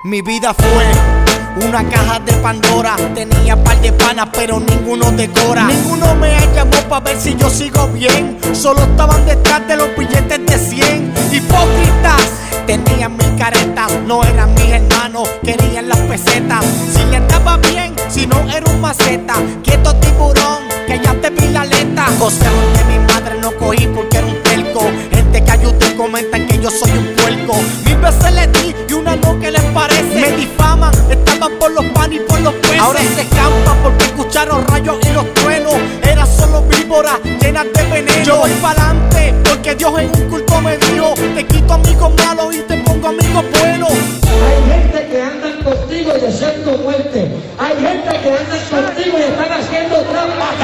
Mi vida fue una caja de Pandora. Tenía par de panas pero ninguno decora. Ninguno me llamó pa' ver si yo sigo bien. Solo estaban detrás de los billetes de 100. Hipócritas, tenían mil caretas. No eran mis hermanos, querían las pesetas. Si le andaba bien, si no era un maceta. Quieto tiburón, que ya te vi la aleta. Consejos de mi madre no cogí porque era un terco. Gente que ayuda y comentan que yo soy un puerco. Mil veces le di y una no, que les parece. Me difaman, estaban por los panes y por los peces. Ahora se escampan porque escucharon rayos y los truenos. Era solo víboras llenas de veneno. Yo voy pa'lante porque Dios en un culto me dijo: te quito amigos malos y te pongo amigos buenos. Hay gente que andan contigo y deseando muerte. Hay gente que andan contigo y están haciendo trampas.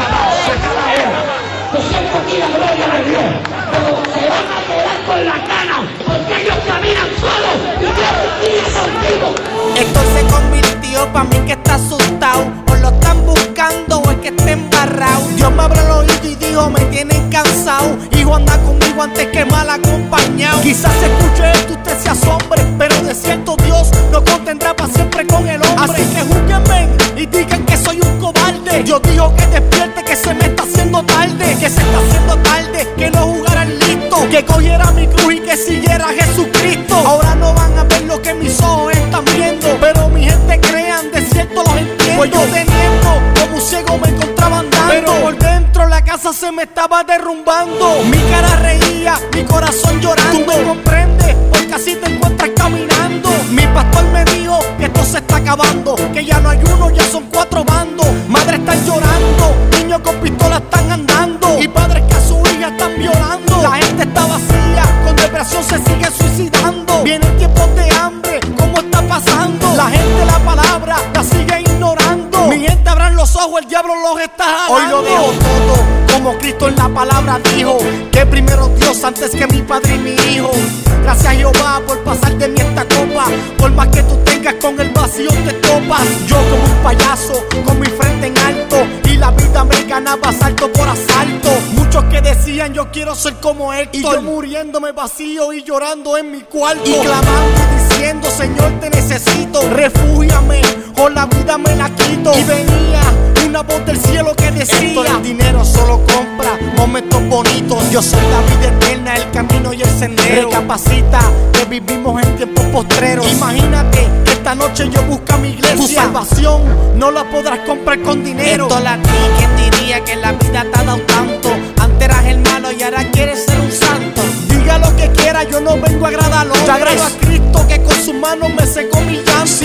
Yo siento aquí la gloria de Dios, pero te van a quedar con la cana, porque ellos caminan solos y Dios sigue contigo. Esto se convirtió pa' mí que está asustado. O lo están buscando o es que está embarrado. Dios me abrió el oído y dijo: me tienen cansado. Hijo, anda conmigo antes que mal acompañado. Quizás escuche esto, usted se asombre, pero de cierto Dios no contendrá para siempre con el hombre. Así que júzguenme y digan que soy un cobarde. Dios dijo que despierte, que se me está haciendo tarde. Que se está haciendo tarde, que no jugara el listo. Que cogiera mi cruz y que siguiera a Jesucristo. Ahora no van a ver lo que mis ojos están viendo, pero mi gente crean, de cierto los entiendo. Pues yo teniendo como un ciego me encontraba andando, pero por dentro la casa se me estaba derrumbando. Mi cara reía, mi corazón llorando. Tú me comprendes porque así te encuentras caminando. Mi pastor me dijo que esto se está acabando, que ya no hay uno, ya son 4 bandos. Madres están llorando, niños con pistolas están andando, y padres que a su hija están violando. La gente está vacía, con depresión se sigue suicidando. Vienen tiempos de hambre, ¿cómo está pasando? La gente la palabra la sigue ignorando. Mi gente, abran los ojos, el diablo los está jalando. Hoy lo dejo todo, como Cristo en la palabra dijo, que primero Dios antes que mi padre y mi hijo. Gracias Jehová por pasar de mí esta copa. Por más que tú tengas, con el vacío te topas. Yo como un payaso, con mi frente en alto, y la vida me ganaba asalto por asalto. Muchos que decían yo quiero ser como Héctor, y yo muriéndome vacío y llorando en mi cuarto, y clamando y diciendo: Señor, te necesito, refúgiame o la vida me la quito. Y venía una voz del cielo que decía: Héctor, el dinero solo compra momentos bonitos. Yo soy la vida eterna, el camino y el sendero. Recapacita que vivimos en tiempos postreros. Imagínate que esta noche yo busco mi iglesia. Tu salvación no la podrás comprar con dinero. Esto la ti, ¿quién diría que la vida te ha dado tanto? Antes eras el malo y ahora quieres ser un santo. Diga lo que quiera, yo no vengo a agradar a los hombres. Yo agrado a Cristo que con sus manos me secó mi llanto. Sí,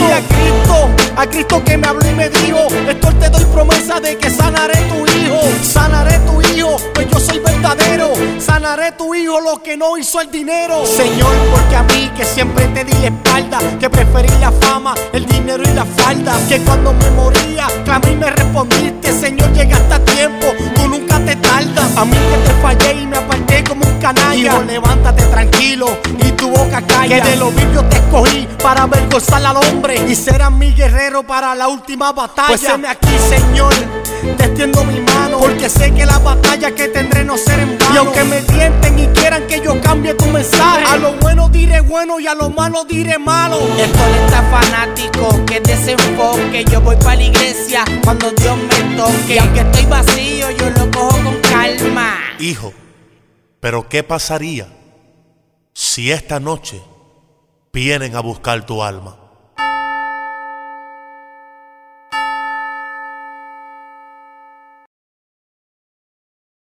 a Cristo que me habló y me dijo: Héctor, te doy promesa de que sanaré tu hijo. Sanaré tu hijo, pues yo soy verdadero. Sanaré tu hijo, lo que no hizo el dinero. Señor, porque a mí que siempre te di la espalda, que preferí la fama, el dinero y la falda, que cuando me moría clamé y me respondiste: Señor, llegaste a tiempo, tú nunca te tardas. A mí que te fallé y me aparté como un canalla. Hijo, levántate tranquilo y tu boca calla, que de los vidrios te escogí para avergonzar al hombre y serás mi guerrero para la última batalla. Pues heme aquí, Señor, te extiendo mi mano, porque sé que la batalla que tendré no será en vano. Y aunque me tienten y quieran que yo cambie tu mensaje, a lo bueno diré bueno y a lo malo diré malo. Esto le está fanático, que desenfoque. Yo voy para la iglesia cuando Dios me toque, y aunque estoy vacío yo lo cojo con calma. Hijo, pero ¿qué pasaría si esta noche vienen a buscar tu alma?